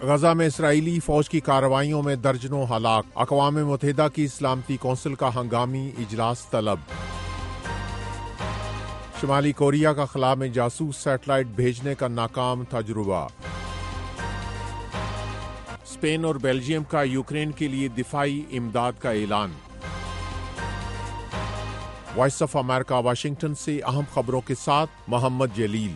غزہ میں اسرائیلی فوج کی کارروائیوں میں درجنوں ہلاک، اقوام متحدہ کی سلامتی کونسل کا ہنگامی اجلاس طلب۔ شمالی کوریا کا خلا میں جاسوس سیٹلائٹ بھیجنے کا ناکام تجربہ۔ اسپین اور بیلجیم کا یوکرین کے لیے دفاعی امداد کا اعلان۔ وائس آف امریکہ واشنگٹن سے اہم خبروں کے ساتھ محمد جلیل۔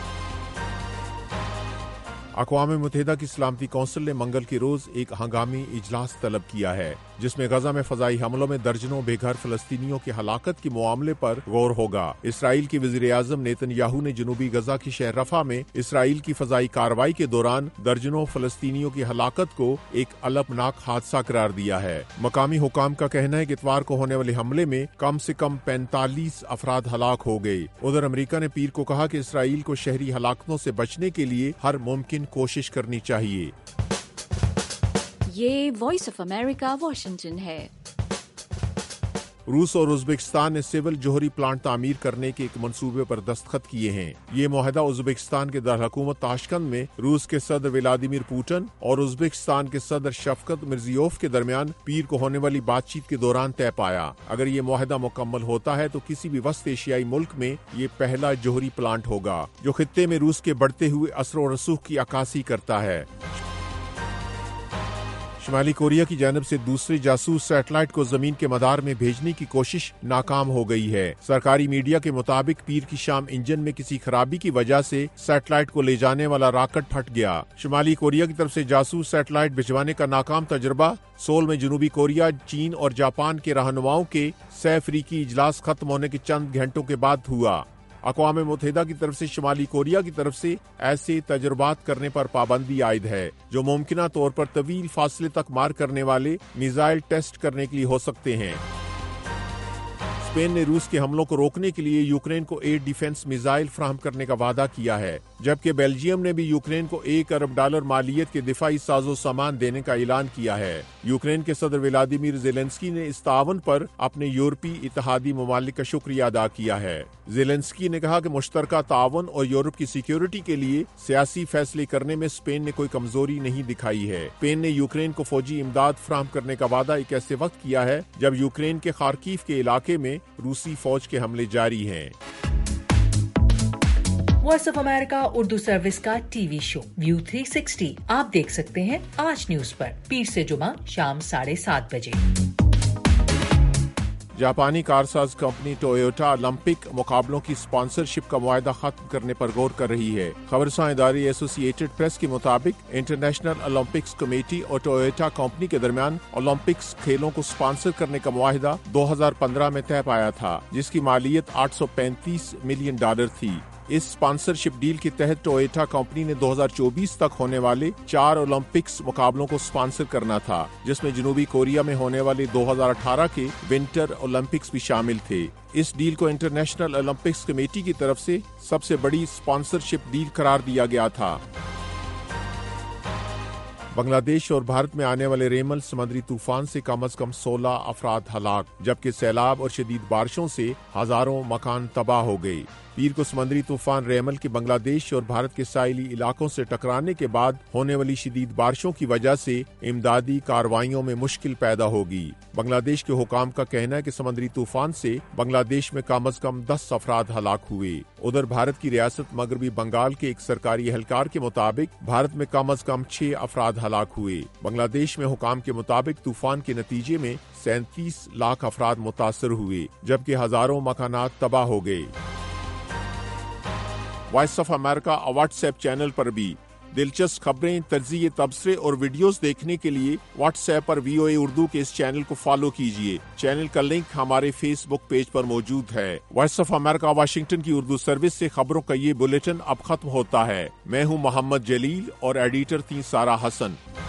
اقوام متحدہ کی سلامتی کونسل نے منگل کے روز ایک ہنگامی اجلاس طلب کیا ہے جس میں غزہ میں فضائی حملوں میں درجنوں بے گھر فلسطینیوں کی ہلاکت کے معاملے پر غور ہوگا۔ اسرائیل کے وزیر اعظم نیتن یاہو نے جنوبی غزہ کی شہر رفح میں اسرائیل کی فضائی کارروائی کے دوران درجنوں فلسطینیوں کی ہلاکت کو ایک المناک حادثہ قرار دیا ہے۔ مقامی حکام کا کہنا ہے کہ اتوار کو ہونے والے حملے میں کم سے کم 45 افراد ہلاک ہو گئے۔ ادھر امریکہ نے پیر کو کہا کہ اسرائیل کو شہری ہلاکتوں سے بچنے کے لیے ہر ممکن کوشش کرنی چاہیے۔ یہ وائس آف امریکہ واشنگٹن ہے۔ روس اور ازبکستان نے سول جوہری پلانٹ تعمیر کرنے کے ایک منصوبے پر دستخط کیے ہیں۔ یہ معاہدہ ازبکستان کے دارالحکومت تاشکند میں روس کے صدر ولادیمیر پوٹن اور ازبکستان کے صدر شفقت مرزیوف کے درمیان پیر کو ہونے والی بات چیت کے دوران طے پایا۔ اگر یہ معاہدہ مکمل ہوتا ہے تو کسی بھی وسط ایشیائی ملک میں یہ پہلا جوہری پلانٹ ہوگا جو خطے میں روس کے بڑھتے ہوئے اثر و رسوخ کی عکاسی کرتا ہے۔ شمالی کوریا کی جانب سے دوسرے جاسوس سیٹلائٹ کو زمین کے مدار میں بھیجنے کی کوشش ناکام ہو گئی ہے۔ سرکاری میڈیا کے مطابق پیر کی شام انجن میں کسی خرابی کی وجہ سے سیٹلائٹ کو لے جانے والا راکٹ پھٹ گیا۔ شمالی کوریا کی طرف سے جاسوس سیٹلائٹ بھجوانے کا ناکام تجربہ سول میں جنوبی کوریا، چین اور جاپان کے رہنماؤں کے سہ افریقی اجلاس ختم ہونے کے چند گھنٹوں کے بعد ہوا۔ اقوام متحدہ کی طرف سے شمالی کوریا کی طرف سے ایسے تجربات کرنے پر پابندی عائد ہے جو ممکنہ طور پر طویل فاصلے تک مار کرنے والے میزائل ٹیسٹ کرنے کے لیے ہو سکتے ہیں۔ اسپین نے روس کے حملوں کو روکنے کے لیے یوکرین کو ایئر ڈیفنس میزائل فراہم کرنے کا وعدہ کیا ہے، جبکہ بیلجیم نے بھی یوکرین کو $1 ارب مالیت کے دفاعی ساز و سامان دینے کا اعلان کیا ہے۔ یوکرین کے صدر ولادیمیر زیلنسکی نے اس تعاون پر اپنے یورپی اتحادی ممالک کا شکریہ ادا کیا ہے۔ زیلنسکی نے کہا کہ مشترکہ تعاون اور یورپ کی سیکیورٹی کے لیے سیاسی فیصلے کرنے میں اسپین نے کوئی کمزوری نہیں دکھائی ہے۔ اسپین نے یوکرین کو فوجی امداد فراہم کرنے کا وعدہ ایک ایسے وقت کیا ہے جب یوکرین کے خارکیف کے علاقے میں روسی فوج کے حملے جاری ہیں۔ Voice of America Urdu service کا ٹی وی شو ویو 360 آپ دیکھ سکتے ہیں آج نیوز پر پیر سے جمعہ شام 7:30 بجے۔ جاپانی کارساز کمپنی ٹویوٹا اولمپک مقابلوں کی اسپانسرشپ کا معاہدہ ختم کرنے پر غور کر رہی ہے۔ خبرساں ادارے ایسوسی ایٹڈ پریس کے مطابق انٹرنیشنل اولمپکس کمیٹی اور ٹویوٹا کمپنی کے درمیان اولمپکس کھیلوں کو اسپانسر کرنے کا معاہدہ 2015 میں طے پایا تھا، جس کی مالیت $835 ملین تھی۔ اس اسپانسرشپ ڈیل کے تحت ٹویوٹا کمپنی نے 2024 تک ہونے والے 4 اولمپکس مقابلوں کو اسپانسر کرنا تھا، جس میں جنوبی کوریا میں ہونے والے 2018 کے ونٹر اولمپکس بھی شامل تھے۔ اس ڈیل کو انٹرنیشنل اولمپکس کمیٹی کی طرف سے سب سے بڑی اسپانسرشپ ڈیل قرار دیا گیا تھا۔ بنگلہ دیش اور بھارت میں آنے والے ریمل سمندری طوفان سے کم از کم 16 افراد ہلاک، جبکہ سیلاب اور شدید بارشوں سے ہزاروں مکان تباہ ہو گئے۔ پیر کو سمندری طوفان ریمل کے بنگلہ دیش اور بھارت کے ساحلی علاقوں سے ٹکرانے کے بعد ہونے والی شدید بارشوں کی وجہ سے امدادی کارروائیوں میں مشکل پیدا ہوگی۔ بنگلہ دیش کے حکام کا کہنا ہے کہ سمندری طوفان سے بنگلہ دیش میں کم از کم 10 افراد ہلاک ہوئے۔ ادھر بھارت کی ریاست مغربی بنگال کے ایک سرکاری اہلکار کے مطابق بھارت میں کم از کم 6 افراد ہلاک ہوئے۔ بنگلہ دیش میں حکام کے مطابق طوفان کے نتیجے میں 37 لاکھ افراد متاثر ہوئے، جبکہ ہزاروں مکانات تباہ ہو گئے۔ Voice of America WhatsApp channel پر بھی دلچسپ خبریں، تجزیے، تبصرے اور ویڈیوز دیکھنے کے لیے واٹس ایپ پر VOA اردو کے اس چینل کو فالو کیجیے۔ چینل کا لنک ہمارے فیس بک پیج پر موجود ہے۔ وائس آف امریکہ واشنگٹن کی اردو سروس سے خبروں کا یہ بلیٹن اب ختم ہوتا ہے۔ میں ہوں محمد جلیل اور ایڈیٹر تھی سارہ حسن۔